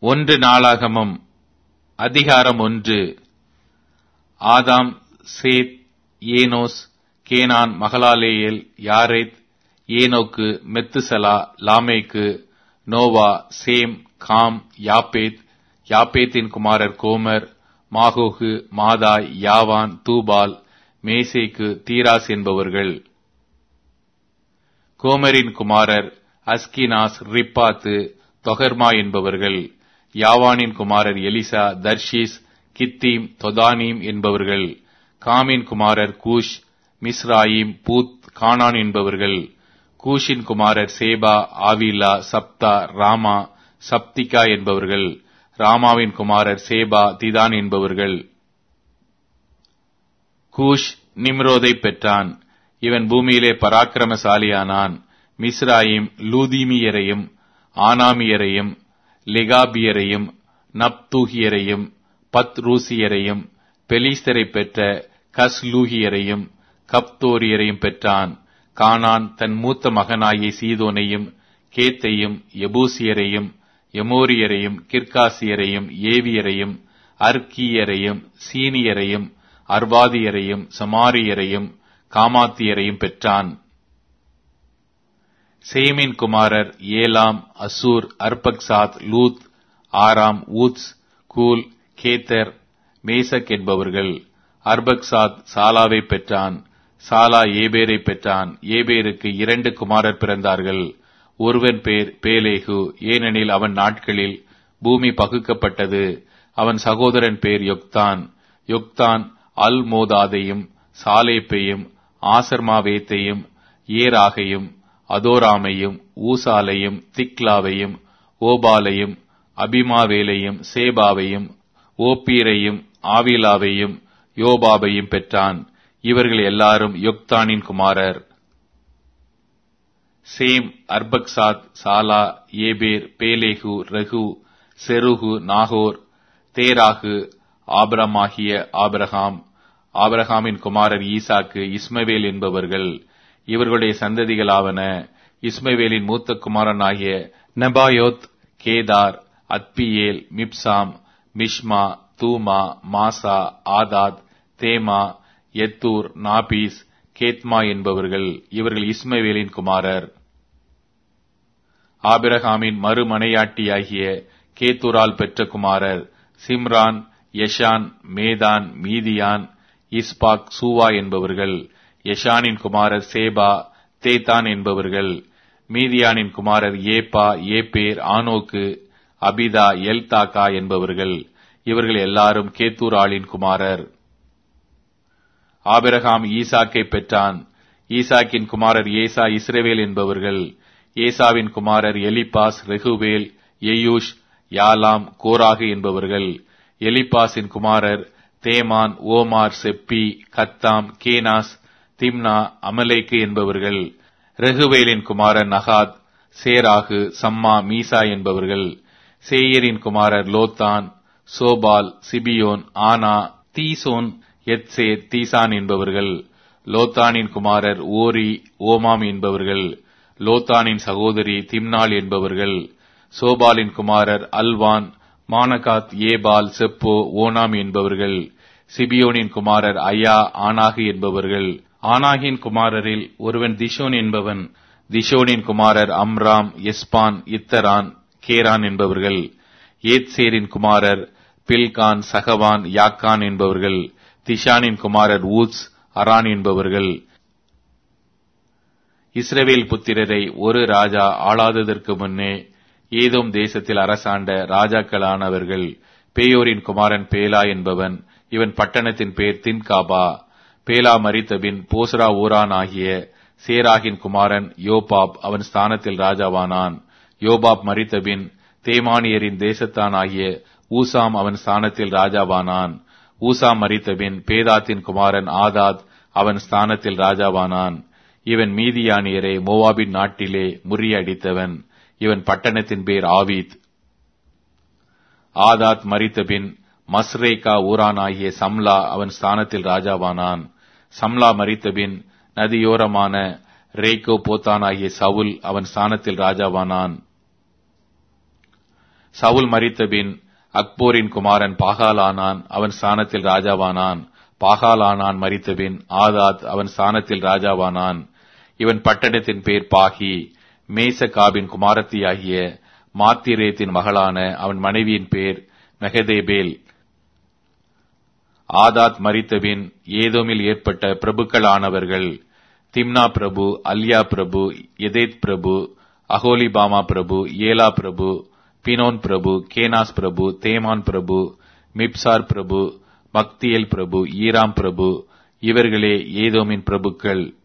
ஒன்று நாளாகமம் அதிகாரம் 1. ஆதாம், சேத், ஏனோஸ், கேனான், மகலாலேயேல், யாரேத், ஏனோக்கு, மெத்துசலா, லாமேக்கு, நோவா, சேம், காம், யாப்பேத். யாப்பேத்தின் குமாரர் கோமர், மாகோகு, மாதாய், யாவான், தூபால், மேசேக்கு, தீராஸ் என்பவர்கள். கோமரின் குமாரர் அஸ்கினாஸ், ரிப்பாத்து, தொகர்மா என்பவர்கள். யாவானின் குமாரர் எலிசா, தர்ஷீஸ், கித்தீம், தொதானீம் என்பவர்கள். காமின் குமாரர் கூஷ், மிஸ்ராயிம், பூத், கானான் என்பவர்கள். கூஷின் குமாரர் சேபா, ஆவிலா, சப்தா, ராமா, சப்திகா என்பவர்கள். ராமாவின் குமாரர் சேபா, திதான் என்பவர்கள். கூஷ் நிம்ரோதை பெற்றான். இவன் பூமியிலே பராக்கிரமசாலியானான். மிஸ்ராயிம் லூதீமியரையும், ஆனாமியரையும், லெகாபியரையும், நப்தூகியரையும், பத்ரூசியரையும், பெலிஸ்தரை பெற்ற கஸ்லூகியரையும், கப்தோரியரையும் பெற்றான். கானான் தன் மூத்த மகனாகிய சீதோனையும், கேத்தையும், எபூசியரையும், எமோரியரையும், கிர்காசியரையும், ஏவியரையும், அர்க்கியரையும், சீனியரையும், அர்வாதியரையும், சமாரியரையும், காமாத்தியரையும் பெற்றான். சேமின் குமாரர் ஏலாம், அசூர், அர்பக்சாத், லூத், ஆராம், ஊத்ஸ், கூல், கேத்தர், மேசக் என்பவர்கள். அர்பக்சாத் சாலாவை பெற்றான். சாலா ஏபேரை பெற்றான். ஏபேருக்கு 2 குமாரர் பிறந்தார்கள். ஒருவன் பேர் பேலேகு, ஏனெனில் அவன் நாட்களில் பூமி பகுக்கப்பட்டது. அவன் சகோதரன் பேர் யொக்தான். யொக்தான் அல்மோதாதையும், சாலேப்பையும், ஆசர்மாவேத்தையும், ஏராகையும், அதோராமையும், ஊசாலையும், திக்லாவையும், ஓபாலையும், அபிமாவேலையும், சேபாவையும், ஓப்பீரையும், ஆவிலாவையும், யோபாபையும் பெற்றான். இவர்கள் எல்லாரும் யொக்தானின் குமாரர். சேம், அர்பக்சாத், சாலா, ஏபேர், பேலேகு, ரகு, செருகு, நாகோர், தேராகு, ஆபிரமாகிய ஆபிரகாம். ஆபிரகாமின் குமாரர் ஈசாக்கு, இஸ்மவேல் என்பவர்கள். இவர்களுடைய சந்ததிகளாவன: இஸ்மவேலின் மூத்த குமாரனாகிய நெபாயோத், கேதார், அத்பியேல், மிப்சாம், மிஷ்மா, தூமா, மாசா, ஆதாத், தேமா, எத்தூர், நாபீஸ், கேத்மா என்பவர்கள். இவர்கள் இஸ்மவேலின் குமாரர். ஆபிரகாமின் மறுமனையாட்டியாகிய கேத்தூரால் பெற்ற குமாரர் சிம்ரான், யஷான், மேதான், மீதியான், இஸ்பாக், சூவா என்பவர்கள். யஷானின் குமாரர் சேபா, தேதான் என்பவர்கள். மீதியானின் குமாரர் ஏப்பா, ஏப்பேர், ஆனோக்கு, அபிதா, எல்தாக்கா என்பவர்கள். இவர்கள் எல்லாரும் கேத்தூராளின் குமாரர். ஆபிரகாம் ஈசாக்கை பெற்றான். ஈசாக்கின் குமாரர் ஏசா, இஸ்ரவேல் என்பவர்கள். ஏசாவின் குமாரர் எலிப்பாஸ், ரெகுவேல், எயூஷ், யாலாம், கோராகு என்பவர்கள். எலிப்பாசின் குமாரர் தேமான், ஓமார், செப்பி, கத்தாம், கேனாஸ், திம்னா, அமலேக்கு என்பவர்கள். ரெகுவேலின் குமாரர் நகாத், சேராகு, சம்மா, மீசா என்பவர்கள். சேயரின் குமாரர் லோத்தான், சோபால், சிபியோன், ஆனா, தீசோன், எத்சே, தீசான் என்பவர்கள். லோத்தானின் குமாரர் ஓரி, ஓமாம் என்பவர்கள். லோத்தானின் சகோதரி திம்னாள் என்பவர்கள். சோபாலின் குமாரர் அல்வான், மானகாத், ஏபால், செப்போ, ஓனாம் என்பவர்கள். சிபியோனின் குமாரர் அயா, ஆனாகு என்பவர்கள். ஆனாகின் குமாரரில் ஒருவன் திஷோன் என்பவன். திஷோனின் குமாரர் அம்ராம், எஸ்பான், இத்தரான், கேரான் என்பவர்கள். ஏத்சேரின் குமாரர் பில்கான், சகவான், யாக்கான் என்பவர்கள். திஷானின் குமாரர் ஊத்ஸ், அரான் என்பவர்கள். இஸ்ரவேல் புத்திரரை ஒரு ராஜா ஆளாததற்கு முன்னே ஏதோம் தேசத்தில் அரசாண்ட ராஜாக்களானவர்கள். பேயோரின் குமாரன் பேலா என்பவன். இவன் பட்டணத்தின் பேர் தின்காபா. பேலா மரித்தபின் போஸ்ரா ஊரான் ஆகிய சேராகின் குமாரன் யோபாப் அவன் ஸ்தானத்தில் ராஜாவானான். யோபாப் மரித்தபின் தேமானியரின் தேசத்தான் ஆகிய ஊசாம் அவன் ஸ்தானத்தில் ராஜாவானான். ஊசாம் மரித்தபின் பேதாத்தின் குமாரன் ஆதாத் அவன் ஸ்தானத்தில் ராஜாவானான். இவன் மீதியானியரை மோவாபின் நாட்டிலே முறியடித்தவன். இவன் பட்டணத்தின் பேர் ஆவீத். ஆதாத் மரித்தபின் மஸ்ரேகா ஊரானாகிய சம்லா அவன் ஸ்தானத்தில் ராஜாவானான். சம்லா மரித்தபின் நதியோரமான ரேக்கோ போத்தானாகிய சவுல் அவன் ஸ்தானத்தில் ராஜாவானான். சவுல் மரித்தபின் அக்போரின் குமாரன் பாகாலானான், அவன் ஸ்தானத்தில் ராஜாவானான். பாகாலானான் மரித்தபின் ஆதாத் அவன் ஸ்தானத்தில் ராஜாவானான். இவன் பட்டணத்தின் பேர் பாகி. மேசகாபின் குமாரத்தியாகிய மாத்திரேத்தின் மகளான அவன் மனைவியின் பேர் மெகதேபேல். ஆதாத் மரித்தபின் ஏதோமில் ஏற்பட்ட பிரபுக்களானவர்கள் திம்னா பிரபு, அல்யா பிரபு, எதேத் பிரபு, அகோலிபாமா பிரபு, ஏலா பிரபு, பினோன் பிரபு, கேனாஸ் பிரபு, தேமான் பிரபு, மிப்சார் பிரபு, மக்தியேல் பிரபு, ஈராம் பிரபு. இவர்களே ஏதோமின் பிரபுக்கள்.